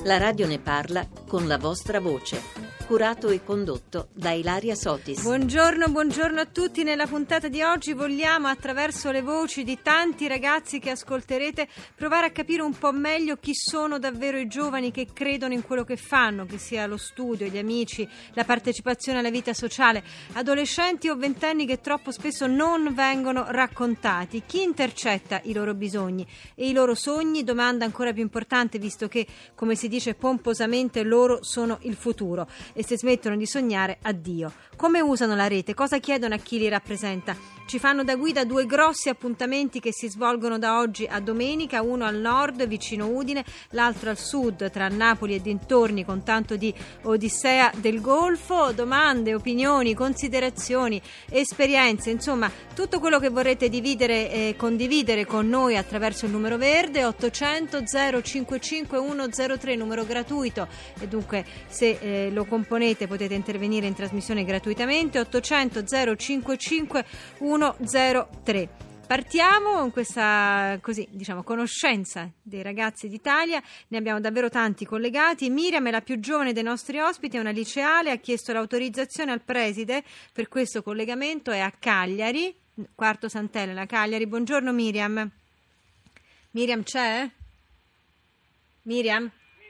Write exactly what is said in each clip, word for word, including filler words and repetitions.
La radio ne parla con la vostra voce. Curato e condotto da Ilaria Sotis. Buongiorno, buongiorno a tutti. Nella puntata di oggi vogliamo, attraverso le voci di tanti ragazzi che ascolterete, provare a capire un po' meglio chi sono davvero i giovani che credono in quello che fanno, che sia lo studio, gli amici, la partecipazione alla vita sociale, adolescenti o ventenni che troppo spesso non vengono raccontati. Chi intercetta i loro bisogni e i loro sogni? Domanda ancora più importante, visto che, come si dice pomposamente, loro sono il futuro. E se smettono di sognare, addio. Come usano la rete? Cosa chiedono a chi li rappresenta? Ci fanno da guida due grossi appuntamenti che si svolgono da oggi a domenica, uno al nord vicino Udine, l'altro al sud tra Napoli e dintorni, con tanto di odissea del Golfo. Domande, opinioni, considerazioni, esperienze, insomma tutto quello che vorrete dividere e condividere con noi attraverso il numero verde ottocento zero cinquantacinque centotre, numero gratuito, e dunque se eh, lo componete potete intervenire in trasmissione gratuitamente. Ottocento zero cinquantacinque centotre. Partiamo con questa, così, diciamo, conoscenza dei ragazzi d'Italia. Ne abbiamo davvero tanti collegati. Miriam è la più giovane dei nostri ospiti, è una liceale, ha chiesto l'autorizzazione al preside per questo collegamento, è a Cagliari, Quarto Sant'Elena, Cagliari. Buongiorno Miriam. Miriam c'è? Miriam?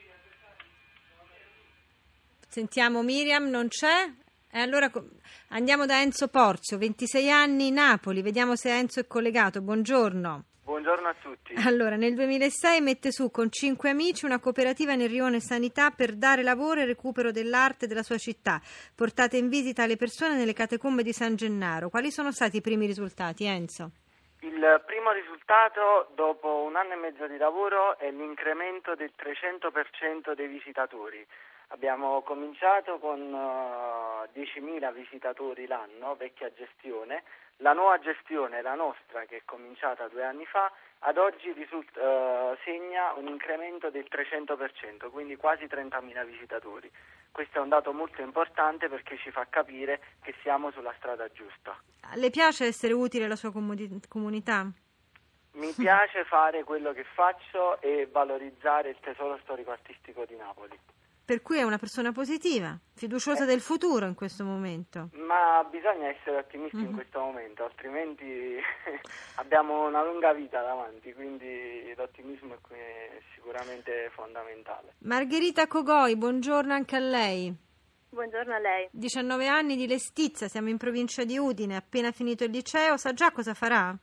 Sentiamo Miriam, non c'è? E allora andiamo da Enzo Porzio, ventisei anni, Napoli. Vediamo se Enzo è collegato. Buongiorno. Buongiorno a tutti. Allora, nel duemilasei mette su con cinque amici una cooperativa nel rione Sanità per dare lavoro e recupero dell'arte della sua città. Portate in visita le persone nelle catacombe di San Gennaro. Quali sono stati i primi risultati, Enzo? Il primo risultato, dopo un anno e mezzo di lavoro, è l'incremento del trecento per cento dei visitatori. Abbiamo cominciato con uh, diecimila visitatori l'anno, vecchia gestione. La nuova gestione, la nostra, che è cominciata due anni fa, ad oggi risult- uh, segna un incremento del trecento per cento, quindi quasi trentamila visitatori. Questo è un dato molto importante perché ci fa capire che siamo sulla strada giusta. Le piace essere utile alla sua comuni- comunità? Mi piace fare quello che faccio e valorizzare il tesoro storico-artistico di Napoli. Per cui è una persona positiva, fiduciosa eh. del futuro in questo momento. Ma bisogna essere ottimisti mm-hmm. in questo momento, altrimenti abbiamo una lunga vita davanti, quindi l'ottimismo è sicuramente fondamentale. Margherita Cogoi, buongiorno anche a lei. Buongiorno a lei. diciannove anni di Lestizza, siamo in provincia di Udine, appena finito il liceo, sa già cosa farà?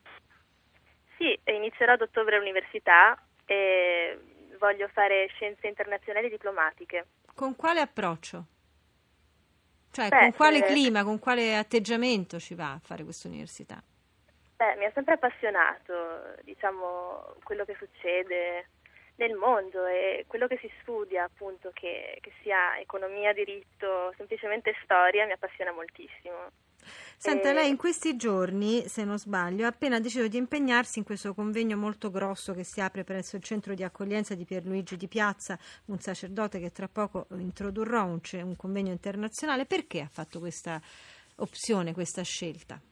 Sì, inizierò ad ottobre l'università e voglio fare scienze internazionali diplomatiche. Con quale approccio? Cioè, Beh, con quale eh, clima, con quale atteggiamento ci va a fare questa università? Beh, mi ha sempre appassionato, diciamo, quello che succede nel mondo e quello che si studia, appunto, che, che sia economia, diritto, semplicemente storia, mi appassiona moltissimo. Senta, e... lei in questi giorni, se non sbaglio, ha appena deciso di impegnarsi in questo convegno molto grosso che si apre presso il centro di accoglienza di Pierluigi Di Piazza, un sacerdote che tra poco introdurrò un, un convegno internazionale. Perché ha fatto questa opzione, questa scelta?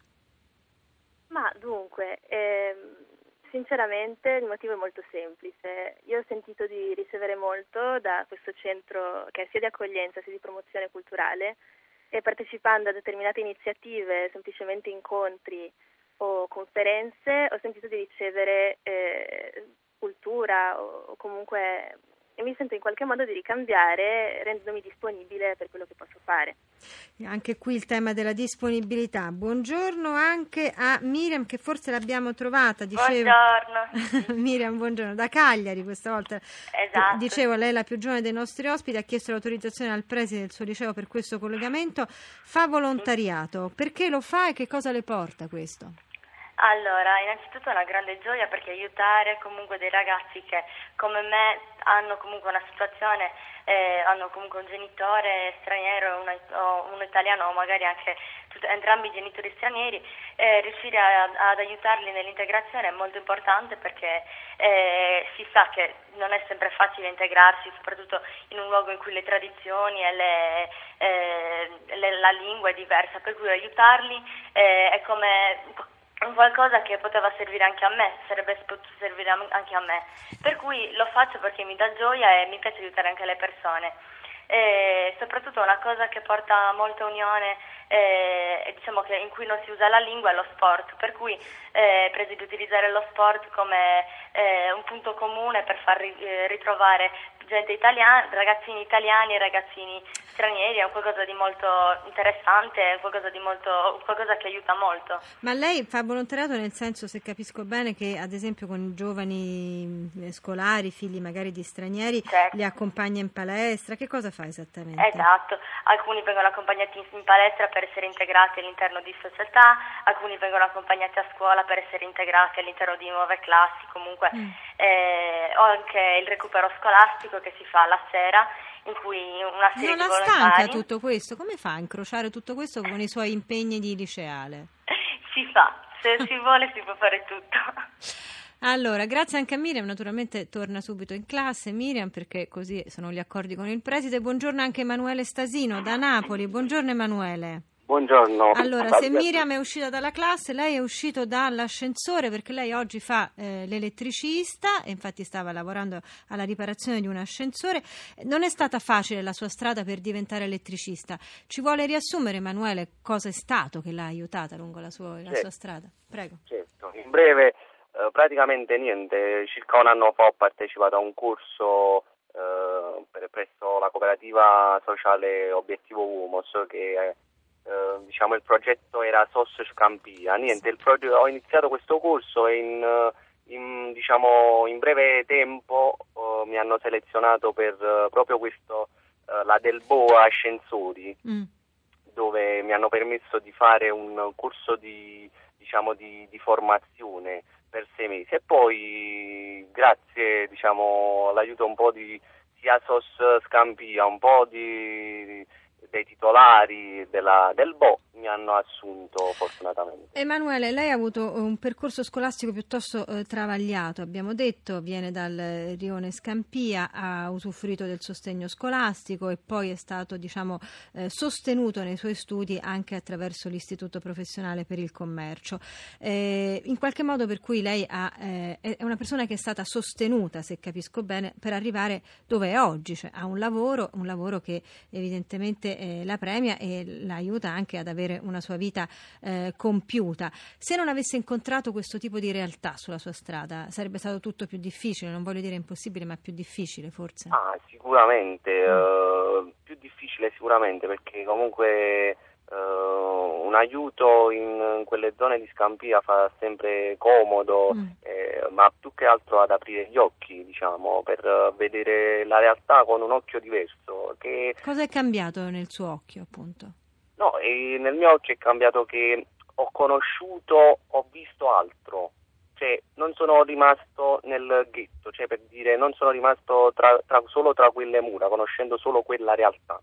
Ma dunque, ehm, sinceramente il motivo è molto semplice. Io ho sentito di ricevere molto da questo centro che è sia di accoglienza sia di promozione culturale, e partecipando a determinate iniziative, semplicemente incontri o conferenze, ho sentito di ricevere eh, cultura o, o comunque, e mi sento in qualche modo di ricambiare rendendomi disponibile per quello che posso fare. Anche qui il tema della disponibilità. Buongiorno anche a Miriam, che forse l'abbiamo trovata. Dicevo... Buongiorno. Miriam, buongiorno, da Cagliari questa volta. Esatto. Dicevo, lei è la più giovane dei nostri ospiti, ha chiesto l'autorizzazione al preside del suo liceo per questo collegamento. Fa volontariato. Perché lo fa e che cosa le porta questo? Allora, innanzitutto è una grande gioia perché aiutare comunque dei ragazzi che come me hanno comunque una situazione, eh, hanno comunque un genitore straniero una, o uno italiano o magari anche tut- entrambi i genitori stranieri, eh, riuscire a, ad aiutarli nell'integrazione è molto importante perché eh, si sa che non è sempre facile integrarsi, soprattutto in un luogo in cui le tradizioni e le, eh, le, la lingua è diversa, per cui aiutarli eh, è come un qualcosa che poteva servire anche a me, sarebbe potuto servire anche a me, per cui lo faccio perché mi dà gioia e mi piace aiutare anche le persone. E soprattutto una cosa che porta molta unione e diciamo che in cui non si usa la lingua è lo sport, per cui eh, presi di utilizzare lo sport come eh, un punto comune per far ritrovare gente italiana, ragazzini italiani, ragazzini stranieri, è un qualcosa di molto interessante, è qualcosa di molto, qualcosa che aiuta molto. Ma lei fa volontariato nel senso, se capisco bene, che ad esempio con giovani scolari, figli magari di stranieri, certo, li accompagna in palestra, che cosa fa esattamente? Esatto, alcuni vengono accompagnati in palestra per essere integrati all'interno di società, alcuni vengono accompagnati a scuola per essere integrati all'interno di nuove classi, comunque mm. eh, ho anche il recupero scolastico che si fa la sera, in cui una serie non di la volontari... stanca tutto questo? Come fa a incrociare tutto questo con i suoi impegni di liceale? Si fa, se si vuole si può fare tutto. Allora, grazie anche a Miriam, naturalmente torna subito in classe Miriam, perché così sono gli accordi con il preside. Buongiorno anche Emanuele Stasino da Napoli. Buongiorno Emanuele. Buongiorno. Allora, se Miriam è uscita dalla classe, lei è uscito dall'ascensore, perché lei oggi fa eh, l'elettricista e infatti stava lavorando alla riparazione di un ascensore. Non è stata facile la sua strada per diventare elettricista. Ci vuole riassumere, Emanuele, cosa è stato che l'ha aiutata lungo la sua, la sua strada? Prego. Certo, in breve, eh, praticamente niente. Circa un anno fa ho partecipato a un corso eh, per, presso la cooperativa sociale Obiettivo Umos, che è Uh, diciamo il progetto era S O S Scampia. Niente, il progetto, ho iniziato questo corso e in, in, diciamo, in breve tempo uh, mi hanno selezionato per uh, proprio questo, uh, la Del Boa Ascensori, mm. dove mi hanno permesso di fare un corso di, diciamo, di, di formazione per sei mesi e poi grazie, diciamo, all'aiuto un po' di sia S O S Scampia, un po' di dei titolari della, del B O mi hanno assunto fortunatamente. Emanuele, lei ha avuto un percorso scolastico piuttosto eh, travagliato, abbiamo detto, viene dal rione Scampia, ha usufruito del sostegno scolastico e poi è stato, diciamo, eh, sostenuto nei suoi studi anche attraverso l'Istituto Professionale per il Commercio. Eh, in qualche modo per cui lei ha, eh, è una persona che è stata sostenuta, se capisco bene, per arrivare dove è oggi, cioè ha un lavoro, un lavoro che evidentemente eh, la premia e la aiuta anche ad avere una sua vita eh, compiuta. Se non avesse incontrato questo tipo di realtà sulla sua strada, sarebbe stato tutto più difficile, non voglio dire impossibile, ma più difficile forse? Ah, sicuramente, mm. uh, più difficile sicuramente, perché comunque uh, un aiuto in, in quelle zone di Scampia fa sempre comodo, mm. eh, ma più che altro ad aprire gli occhi, diciamo, per uh, vedere la realtà con un occhio diverso. Che... Cosa è cambiato nel suo occhio, appunto? No, e nel mio occhio è cambiato che ho conosciuto, ho visto altro, cioè non sono rimasto nel ghetto, cioè per dire non sono rimasto tra, tra, solo tra quelle mura, conoscendo solo quella realtà.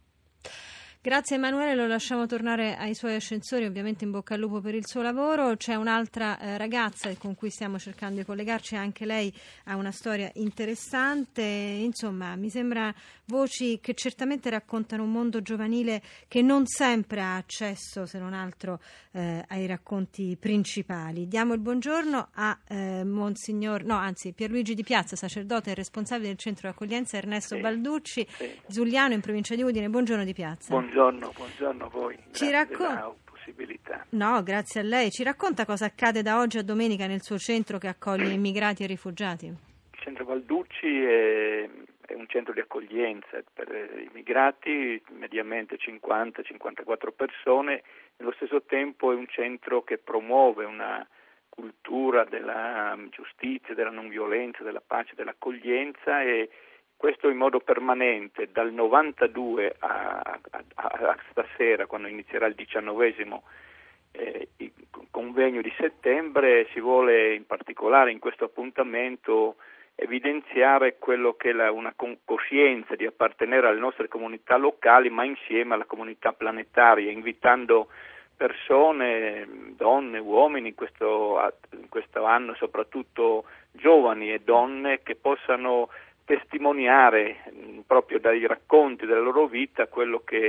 Grazie Emanuele, lo lasciamo tornare ai suoi ascensori, ovviamente in bocca al lupo per il suo lavoro. C'è un'altra eh, ragazza con cui stiamo cercando di collegarci, anche lei ha una storia interessante, insomma mi sembra voci che certamente raccontano un mondo giovanile che non sempre ha accesso, se non altro, eh, ai racconti principali. Diamo il buongiorno a eh, Monsignor, no anzi Pierluigi Di Piazza, sacerdote e responsabile del centro di accoglienza Ernesto sì, Balducci, sì. Giuliano in provincia di Udine. Buongiorno Di Piazza. Buongiorno. Buongiorno, buongiorno a voi. Ci racconta possibilità. No, grazie a lei. Ci racconta cosa accade da oggi a domenica nel suo centro che accoglie immigrati e rifugiati? Il centro Balducci è, è un centro di accoglienza per immigrati, mediamente cinquanta cinquantaquattro persone. Nello stesso tempo è un centro che promuove una cultura della giustizia, della non violenza, della pace, dell'accoglienza e questo in modo permanente dal novantadue a, a, a, a stasera, quando inizierà il diciannovesimo eh, il convegno di settembre. Si vuole in particolare in questo appuntamento evidenziare quello che è la, una coscienza di appartenere alle nostre comunità locali, ma insieme alla comunità planetaria, invitando persone, donne, uomini in questo, in questo anno, soprattutto giovani e donne, che possano testimoniare mh, proprio dai racconti della loro vita quello che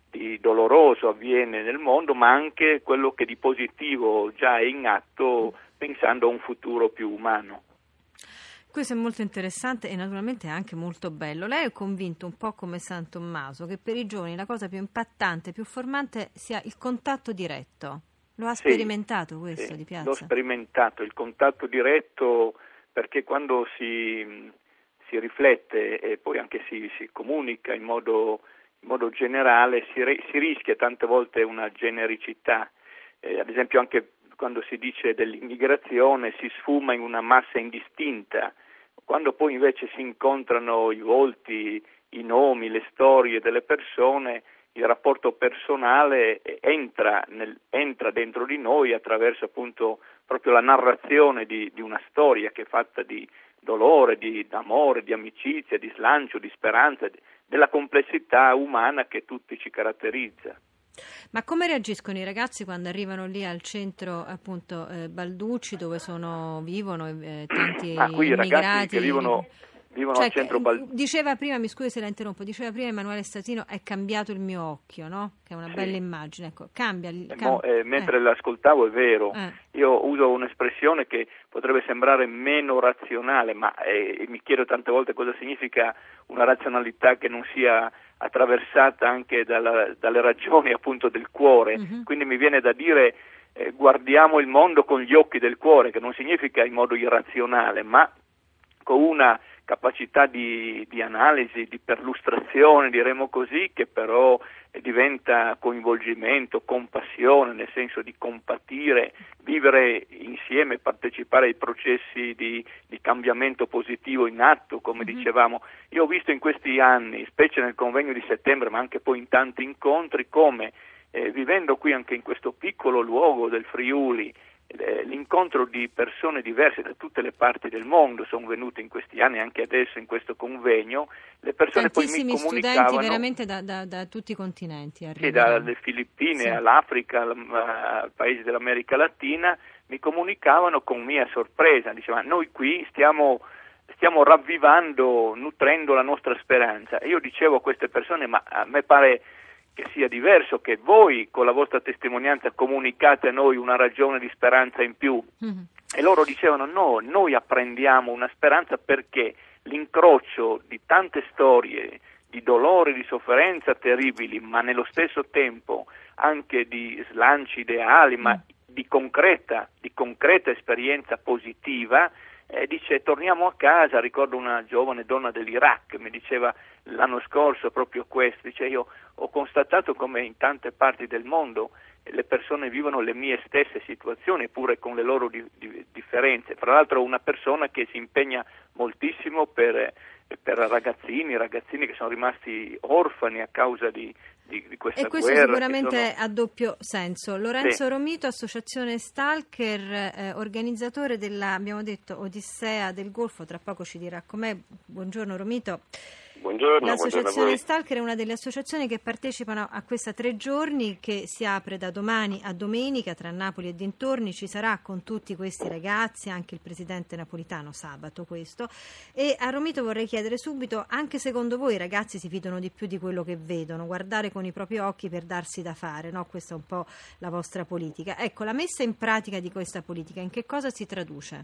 di doloroso avviene nel mondo, ma anche quello che di positivo già è in atto, pensando a un futuro più umano. Questo è molto interessante e naturalmente è anche molto bello. Lei è convinto, un po' come San Tommaso, che per i giovani la cosa più impattante, più formante sia il contatto diretto. Lo ha Sì, sperimentato questo sì, di Piazza? L'ho sperimentato, il contatto diretto, perché quando si, si riflette e poi anche si, si comunica in modo, in modo generale, si, si rischia tante volte una genericità. Eh, ad esempio anche quando si dice dell'immigrazione si sfuma in una massa indistinta, quando poi invece si incontrano i volti, i nomi, le storie delle persone, il rapporto personale entra, nel, entra dentro di noi attraverso appunto proprio la narrazione di, di una storia che è fatta di dolore, di amore, di amicizia, di slancio, di speranza, di, della complessità umana che tutti ci caratterizza. Ma come reagiscono i ragazzi quando arrivano lì al centro appunto eh, Balducci, dove sono, vivono eh, tanti ah, qui immigrati? I ragazzi che vivono, vivono cioè, al centro Balducci. Diceva prima, mi scusi se la interrompo, diceva prima Emanuele Statino, è cambiato il mio occhio, no? Che è una sì. bella immagine, ecco, cambia. Eh, cambia. mo, eh, mentre eh. l'ascoltavo è vero, eh. io uso un'espressione che potrebbe sembrare meno razionale, ma eh, mi chiedo tante volte cosa significa una razionalità che non sia attraversata anche dalla, dalle ragioni appunto del cuore, mm-hmm. Quindi mi viene da dire eh, guardiamo il mondo con gli occhi del cuore, che non significa in modo irrazionale, ma con una capacità di, di analisi, di perlustrazione, diremo così, che però eh, diventa coinvolgimento, compassione, nel senso di compatire, vivere insieme, partecipare ai processi di, di cambiamento positivo in atto, come mm-hmm. dicevamo. Io ho visto in questi anni, specie nel convegno di settembre, ma anche poi in tanti incontri, come eh, vivendo qui anche in questo piccolo luogo del Friuli, l'incontro di persone diverse da tutte le parti del mondo sono venute in questi anni, anche adesso in questo convegno, le persone poi mi comunicavano, studenti veramente da, da, da tutti i continenti, sì, dalle Filippine sì. all'Africa, ai paesi dell'America Latina, mi comunicavano con mia sorpresa, dicevano noi qui stiamo stiamo ravvivando, nutrendo la nostra speranza. E io dicevo a queste persone, ma a me pare che sia diverso, che voi con la vostra testimonianza comunicate a noi una ragione di speranza in più. Mm-hmm. E loro dicevano no, noi apprendiamo una speranza perché l'incrocio di tante storie di dolore, di sofferenza terribili, ma nello stesso tempo anche di slanci ideali, ma mm. di concreta, di concreta esperienza positiva, eh, dice torniamo a casa. Ricordo una giovane donna dell'Iraq, mi diceva l'anno scorso proprio questo, dice io ho constatato come in tante parti del mondo le persone vivono le mie stesse situazioni, pure con le loro di, di, differenze. Fra l'altro una persona che si impegna moltissimo per, per ragazzini, ragazzini che sono rimasti orfani a causa di, di, di questa guerra. E questo guerra, sicuramente sono... ha doppio senso. Lorenzo sì. Romito, associazione Stalker, eh, organizzatore della, abbiamo detto, Odissea del Golfo, tra poco ci dirà com'è. Buongiorno Romito. Buongiorno, L'associazione buongiorno Stalker è una delle associazioni che partecipano a questa tre giorni che si apre da domani a domenica tra Napoli e dintorni. Ci sarà con tutti questi ragazzi anche il presidente napolitano sabato questo. E a Romito vorrei chiedere subito, anche secondo voi i ragazzi si fidano di più di quello che vedono, guardare con i propri occhi per darsi da fare, no? Questa è un po' la vostra politica. Ecco, la messa in pratica di questa politica in che cosa si traduce?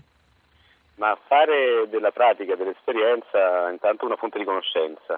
Ma fare della pratica, dell'esperienza, intanto una fonte di conoscenza,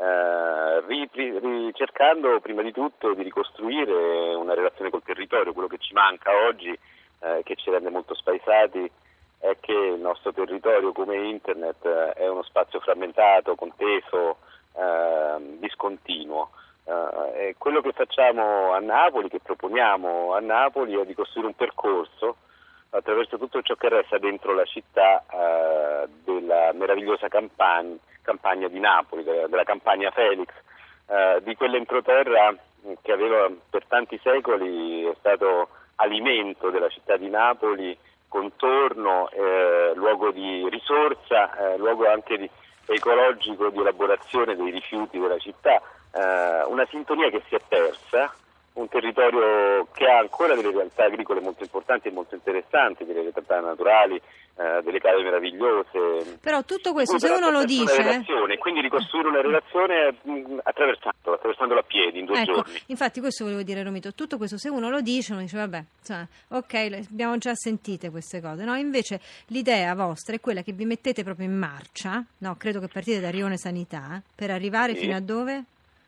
eh, ri, ri, cercando prima di tutto di ricostruire una relazione col territorio. Quello che ci manca oggi, eh, che ci rende molto spaesati, è che il nostro territorio come internet eh, è uno spazio frammentato, conteso, eh, discontinuo. Eh, e quello che facciamo a Napoli, che proponiamo a Napoli, è di costruire un percorso attraverso tutto ciò che resta dentro la città eh, della meravigliosa campagna, campagna di Napoli, della, della campagna Felix, eh, di quell'entroterra che aveva per tanti secoli è stato alimento della città di Napoli, contorno, eh, luogo di risorsa, eh, luogo anche di, ecologico di elaborazione dei rifiuti della città, eh, una sintonia che si è persa un territorio che ha ancora delle realtà agricole molto importanti e molto interessanti, delle realtà naturali, eh, delle cave meravigliose. Però tutto questo, se uno lo dice... Una relazione, quindi ricostruire una relazione mh, attraversando, attraversandola a piedi in due ecco, giorni. Infatti questo volevo dire, Romito, tutto questo se uno lo dice, uno dice vabbè, cioè, ok, abbiamo già sentite queste cose, no? Invece l'idea vostra è quella che vi mettete proprio in marcia, no? Credo che partite da Rione Sanità, per arrivare Sì. fino a dove?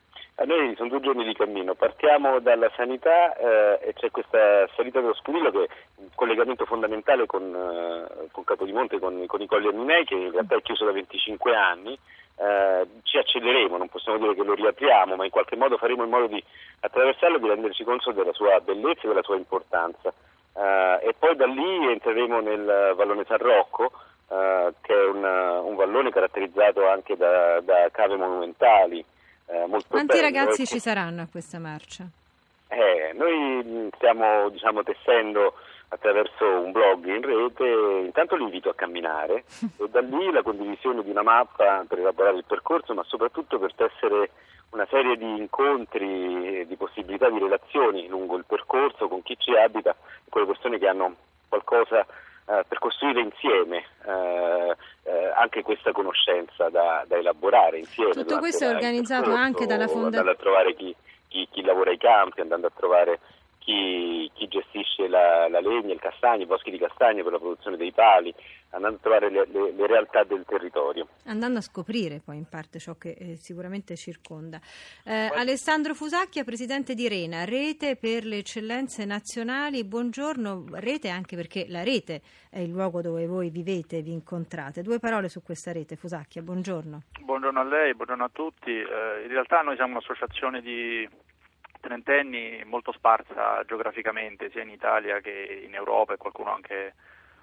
A noi sono due giorni di cammino, partiamo dalla sanità eh, e c'è questa salita dello Scudillo che è un collegamento fondamentale con, eh, con Capodimonte, con, con i Colli Arminei, che in realtà è chiuso da venticinque anni. Eh, ci accederemo, non possiamo dire che lo riapriamo, ma in qualche modo faremo in modo di attraversarlo e di renderci conto della sua bellezza e della sua importanza. Eh, e poi da lì entreremo nel vallone San Rocco, eh, che è un, un vallone caratterizzato anche da, da cave monumentali. Eh, molto Quanti bello, ragazzi ecco. ci saranno a questa marcia? Eh, noi stiamo diciamo tessendo attraverso un blog in rete, intanto li invito a camminare e da lì la condivisione di una mappa per elaborare il percorso, ma soprattutto per tessere una serie di incontri, di possibilità di relazioni lungo il percorso con chi ci abita, con le persone che hanno qualcosa Uh, per costruire insieme uh, uh, anche questa conoscenza da, da elaborare insieme. Tutto questo è organizzato anche dalla fondazione. Andando a trovare chi, chi, chi lavora ai campi, andando a trovare chi, chi gestisce la, la legna, il castagno, i boschi di castagno per la produzione dei pali, andando a trovare le, le, le realtà del territorio. Andando a scoprire poi in parte ciò che eh, sicuramente circonda. Eh, Alessandro Fusacchia, presidente di Rena, Rete per le Eccellenze Nazionali, buongiorno. Rete anche perché la rete è il luogo dove voi vivete, vi incontrate. Due parole su questa rete, Fusacchia, buongiorno. Buongiorno a lei, buongiorno a tutti. Eh, in realtà noi siamo un'associazione di trentenni molto sparsa geograficamente, sia in Italia che in Europa e qualcuno anche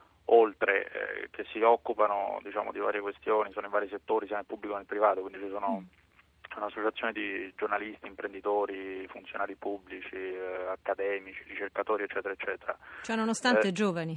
oltre, eh, che si occupano diciamo di varie questioni, sono in vari settori, sia nel pubblico che nel privato, quindi ci sono mm. un'associazione di giornalisti, imprenditori, funzionari pubblici, eh, accademici, ricercatori, eccetera, eccetera. Cioè nonostante eh, giovani.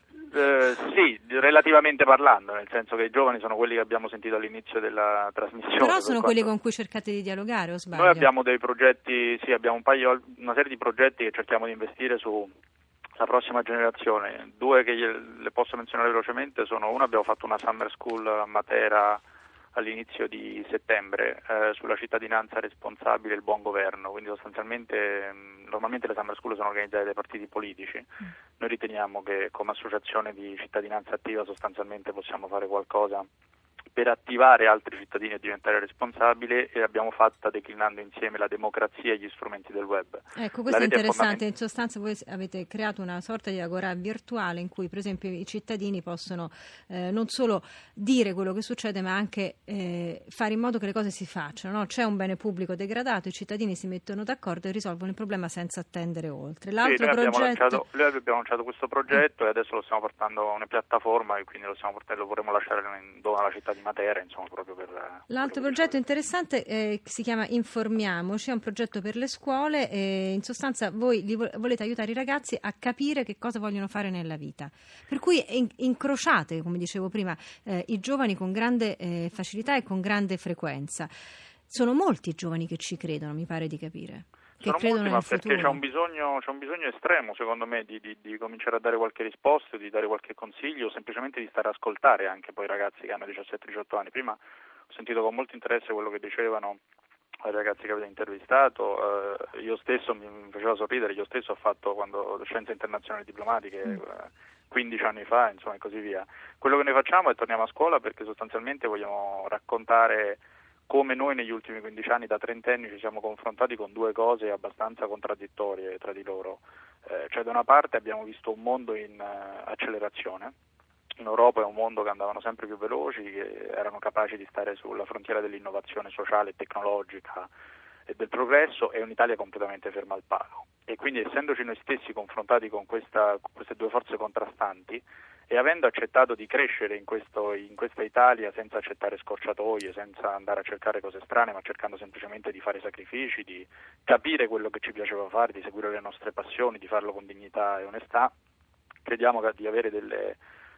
Eh, sì, relativamente parlando, nel senso che i giovani sono quelli che abbiamo sentito all'inizio della trasmissione. Però sono per quelli quanto... con cui cercate di dialogare, o sbaglio? Noi abbiamo dei progetti, sì, abbiamo un paio, una serie di progetti che cerchiamo di investire su la prossima generazione. Due che le posso menzionare velocemente sono: uno, abbiamo fatto una summer school a Matera all'inizio di settembre eh, sulla cittadinanza responsabile e il buon governo, quindi sostanzialmente mh, normalmente le summer school sono organizzate dai partiti politici, mm. noi riteniamo che come associazione di cittadinanza attiva sostanzialmente possiamo fare qualcosa per attivare altri cittadini a diventare responsabili, e l'abbiamo fatta declinando insieme la democrazia e gli strumenti del web. Ecco, questo è interessante. In sostanza voi avete creato una sorta di agorà virtuale in cui per esempio i cittadini possono eh, non solo dire quello che succede, ma anche eh, fare in modo che le cose si facciano, no? C'è un bene pubblico degradato, i cittadini si mettono d'accordo e risolvono il problema senza attendere oltre. L'altro sì, noi progetto... abbiamo lanciato, noi abbiamo lanciato questo progetto mm. e adesso lo stiamo portando a una piattaforma e quindi lo stiamo portando, lo vorremo lasciare in dono alla città di Matera, insomma, proprio per... L'altro progetto interessante eh, si chiama Informiamoci, è un progetto per le scuole e in sostanza voi li vo- volete aiutare i ragazzi a capire che cosa vogliono fare nella vita. Per cui in- incrociate, come dicevo prima, eh, i giovani con grande eh, facilità e con grande frequenza. Sono molti i giovani che ci credono, mi pare di capire. Che Sono credono molti, ma nel perché futuro. c'è un bisogno, c'è un bisogno estremo, secondo me, di, di, di cominciare a dare qualche risposta, di dare qualche consiglio, semplicemente di stare a ascoltare anche poi i ragazzi che hanno diciassette diciotto anni. Prima ho sentito con molto interesse quello che dicevano i ragazzi che avete intervistato, eh, io stesso mi faceva sorridere, io stesso ho fatto quando scienze internazionali diplomatiche mm. eh, quindici anni fa, insomma, e così via. Quello che noi facciamo è torniamo a scuola perché sostanzialmente vogliamo raccontare come noi negli ultimi quindici anni da trentenni ci siamo confrontati con due cose abbastanza contraddittorie tra di loro. Eh, cioè da una parte abbiamo visto un mondo in uh, accelerazione, in Europa è un mondo che andavano sempre più veloci, che erano capaci di stare sulla frontiera dell'innovazione sociale e tecnologica e del progresso, e un'Italia completamente ferma al palo. E quindi essendoci noi stessi confrontati con, questa, con queste due forze contrastanti, e avendo accettato di crescere in, questo, in questa Italia senza accettare scorciatoie, senza andare a cercare cose strane, ma cercando semplicemente di fare sacrifici, di capire quello che ci piaceva fare, di seguire le nostre passioni, di farlo con dignità e onestà, crediamo di avere delle,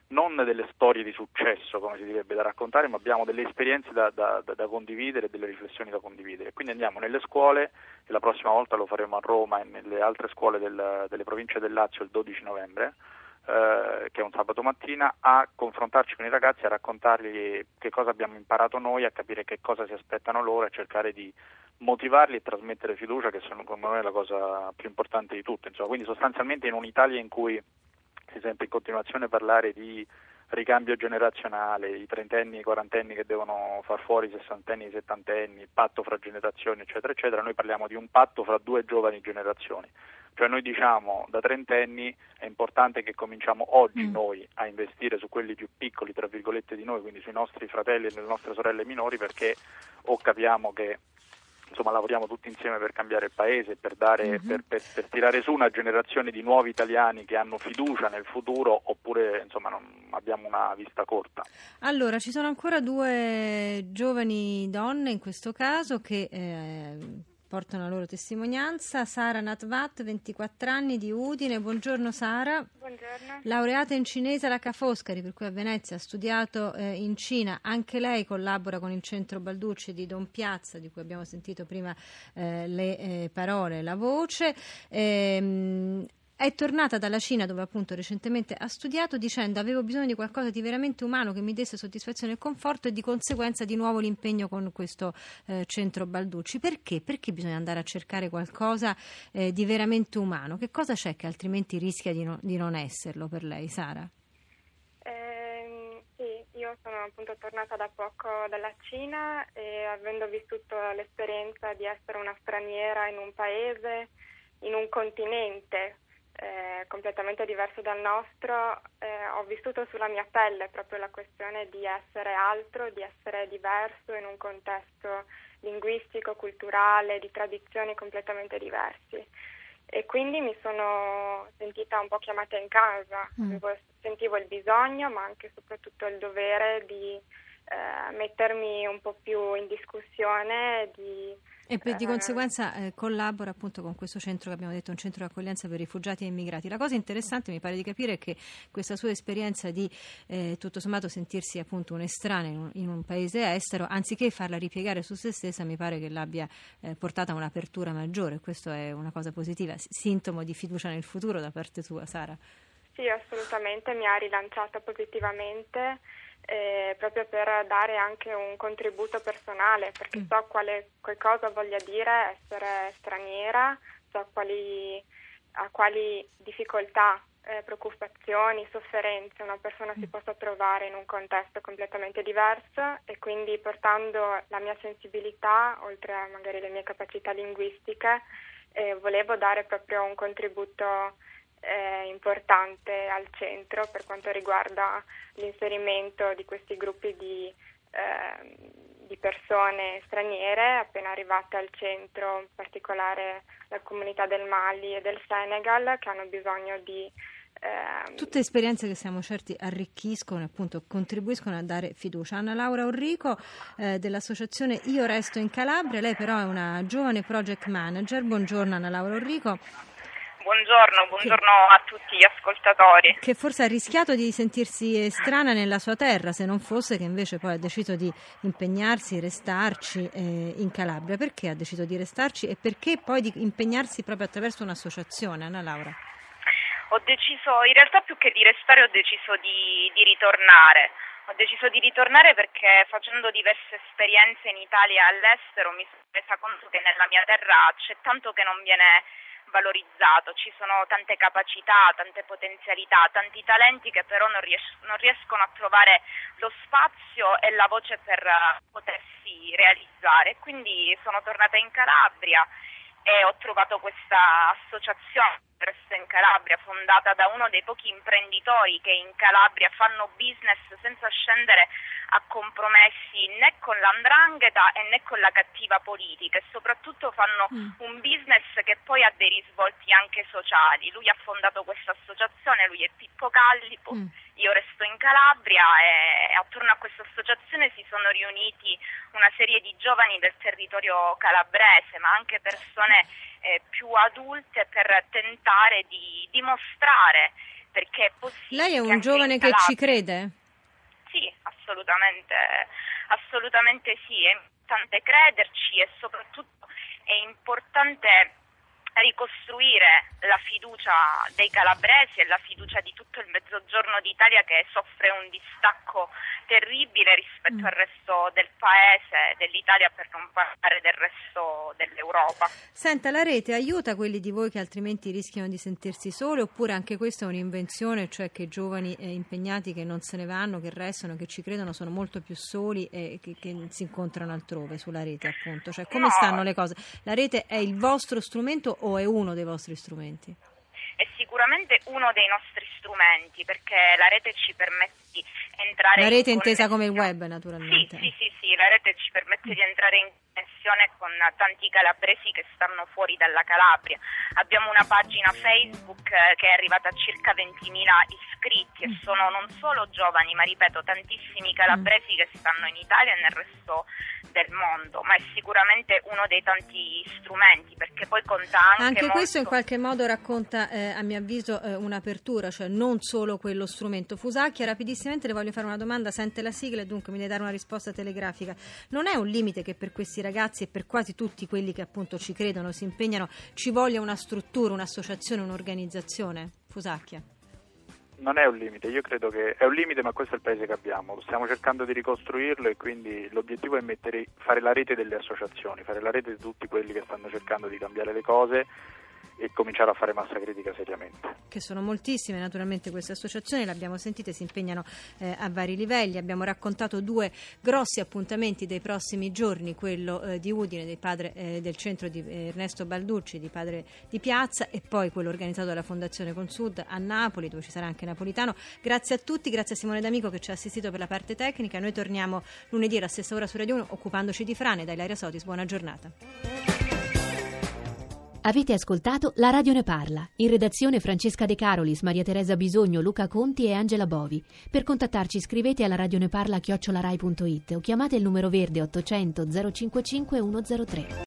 non delle storie di successo, come si direbbe, da raccontare, ma abbiamo delle esperienze da, da, da, da condividere, delle riflessioni da condividere. Quindi andiamo nelle scuole, e la prossima volta lo faremo a Roma e nelle altre scuole del, delle province del Lazio il dodici novembre, eh, che è un sabato mattina, a confrontarci con i ragazzi, a raccontargli che cosa abbiamo imparato noi, a capire che cosa si aspettano loro, a cercare di motivarli e trasmettere fiducia, che secondo me è la cosa più importante di tutto. Insomma, quindi sostanzialmente in un'Italia in cui si sente in continuazione parlare di ricambio generazionale, i trentenni e i quarantenni che devono far fuori i sessantenni e i settantenni, il patto fra generazioni, eccetera, eccetera, noi parliamo di un patto fra due giovani generazioni. Cioè noi diciamo da trentenni è importante che cominciamo oggi mm. noi a investire su quelli più piccoli, tra virgolette, di noi, quindi sui nostri fratelli e le nostre sorelle minori, perché o capiamo che insomma lavoriamo tutti insieme per cambiare il paese, per dare mm-hmm. per, per, per tirare su una generazione di nuovi italiani che hanno fiducia nel futuro, oppure insomma non abbiamo una vista corta. Allora, ci sono ancora due giovani donne in questo caso che eh, portano la loro testimonianza. Sara Natvat, ventiquattro anni, di Udine. Buongiorno Sara. Buongiorno. Laureata in cinese alla Ca' Foscari, per cui a Venezia ha studiato eh, in Cina. Anche lei collabora con il Centro Balducci di Don Piazza, di cui abbiamo sentito prima eh, le eh, parole, la voce. Ehm, È tornata dalla Cina, dove appunto recentemente ha studiato, dicendo: avevo bisogno di qualcosa di veramente umano che mi desse soddisfazione e conforto, e di conseguenza di nuovo l'impegno con questo eh, centro Balducci. Perché? Perché bisogna andare a cercare qualcosa eh, di veramente umano? Che cosa c'è che altrimenti rischia di, no, di non esserlo per lei, Sara? Eh, sì, io sono appunto tornata da poco dalla Cina e, avendo vissuto l'esperienza di essere una straniera in un paese, in un continente Eh, completamente diverso dal nostro, eh, ho vissuto sulla mia pelle proprio la questione di essere altro, di essere diverso in un contesto linguistico, culturale, di tradizioni completamente diversi, e quindi mi sono sentita un po' chiamata in casa. mm. Avevo, sentivo il bisogno, ma anche e soprattutto il dovere di eh, mettermi un po' più in discussione, di E per, di conseguenza eh, collabora appunto con questo centro che abbiamo detto, un centro di accoglienza per rifugiati e immigrati. La cosa interessante, mi pare di capire, è che questa sua esperienza di eh, tutto sommato sentirsi appunto un'estranea in un, in un paese estero, anziché farla ripiegare su se stessa, mi pare che l'abbia eh, portata a un'apertura maggiore. Questo è una cosa positiva, sintomo di fiducia nel futuro da parte sua, Sara. Sì, assolutamente, mi ha rilanciata positivamente. Eh, proprio per dare anche un contributo personale, perché mm. so quale cosa voglia dire essere straniera, so quali, a quali difficoltà, eh, preoccupazioni, sofferenze una persona mm. si possa trovare in un contesto completamente diverso, e quindi portando la mia sensibilità, oltre a magari le mie capacità linguistiche, eh, volevo dare proprio un contributo Eh, importante al centro per quanto riguarda l'inserimento di questi gruppi di, eh, di persone straniere appena arrivate al centro, in particolare la comunità del Mali e del Senegal, che hanno bisogno di eh, tutte esperienze che siamo certi arricchiscono e appunto contribuiscono a dare fiducia. Anna Laura Orrico eh, dell'associazione Io Resto in Calabria, lei però è una giovane project manager. Buongiorno Anna Laura Orrico. Buongiorno, buongiorno a tutti gli ascoltatori. Che forse ha rischiato di sentirsi strana nella sua terra, se non fosse che invece poi ha deciso di impegnarsi, restarci eh, in Calabria. Perché ha deciso di restarci e perché poi di impegnarsi proprio attraverso un'associazione, Anna Laura? Ho deciso, in realtà più che di restare, ho deciso di, di ritornare. Ho deciso di ritornare perché, facendo diverse esperienze in Italia e all'estero, mi sono resa conto che nella mia terra c'è tanto che non viene valorizzato, ci sono tante capacità, tante potenzialità, tanti talenti che però non, ries- non riescono a trovare lo spazio e la voce per uh, potersi realizzare. Quindi sono tornata in Calabria e ho trovato questa associazione Resto in Calabria, fondata da uno dei pochi imprenditori che in Calabria fanno business senza scendere a compromessi né con l'andrangheta e né con la cattiva politica, e soprattutto fanno mm. un business che poi ha dei risvolti anche sociali. Lui ha fondato questa associazione, lui è Pippo Callipo, mm. Io Resto in Calabria, e attorno a questa associazione si sono riuniti una serie di giovani del territorio calabrese, ma anche persone eh, più adulte, per tentare di dimostrare perché è possibile. Lei è un che giovane che ci crede? Sì, assolutamente, assolutamente sì, è importante crederci e soprattutto è importante ricostruire la fiducia dei calabresi e la fiducia di tutto il mezzogiorno d'Italia, che soffre un distacco terribile rispetto mm. al resto del paese, dell'Italia, per non parlare del resto dell'Europa. Senta, la rete aiuta quelli di voi che altrimenti rischiano di sentirsi soli, oppure anche questa è un'invenzione, cioè che giovani eh, impegnati che non se ne vanno, che restano, che ci credono, sono molto più soli e che, che si incontrano altrove sulla rete, appunto? Cioè, come no. stanno le cose? La rete è il vostro strumento o è uno dei vostri strumenti? È sicuramente uno dei nostri strumenti, perché la rete ci permette di entrare la rete in intesa come il web, naturalmente. Sì, sì, sì, sì, la rete ci permette di entrare in connessione con tanti calabresi che stanno fuori dalla Calabria. Abbiamo una pagina Facebook che è arrivata a circa ventimila iscritti e sono non solo giovani, ma ripeto, tantissimi calabresi che stanno in Italia e nel resto del mondo, ma è sicuramente uno dei tanti strumenti, perché poi conta anche anche molto... questo in qualche modo racconta eh, a mio avviso eh, un'apertura, cioè non solo quello strumento. Fusacchia, rapidissimamente le voglio fare una domanda, sente la sigla e dunque mi deve dare una risposta telegrafica. Non è un limite che per questi ragazzi e per quasi tutti quelli che appunto ci credono, si impegnano, ci voglia una struttura, un'associazione, un'organizzazione? Fusacchia. Non è un limite, io credo che è un limite, ma questo è il paese che abbiamo, stiamo cercando di ricostruirlo e quindi l'obiettivo è mettere, fare la rete delle associazioni, fare la rete di tutti quelli che stanno cercando di cambiare le cose e cominciare a fare massa critica seriamente. Che sono moltissime naturalmente queste associazioni, l'abbiamo sentite, si impegnano eh, a vari livelli. Abbiamo raccontato due grossi appuntamenti dei prossimi giorni, quello eh, di Udine del padre eh, del centro di eh, Ernesto Balducci, di Padre di Piazza, e poi quello organizzato dalla Fondazione Consud a Napoli, dove ci sarà anche Napolitano. Grazie a tutti, grazie a Simone D'Amico che ci ha assistito per la parte tecnica. Noi torniamo lunedì alla stessa ora su Radio uno occupandoci di frane. Da Ilaria Sotis, buona giornata. Avete ascoltato La Radio ne parla. In redazione Francesca De Carolis, Maria Teresa Bisogno, Luca Conti e Angela Bovi. Per contattarci scrivete alla radioneparla chiocciola rai punto it o chiamate il numero verde ottocento zero cinquantacinque centotre.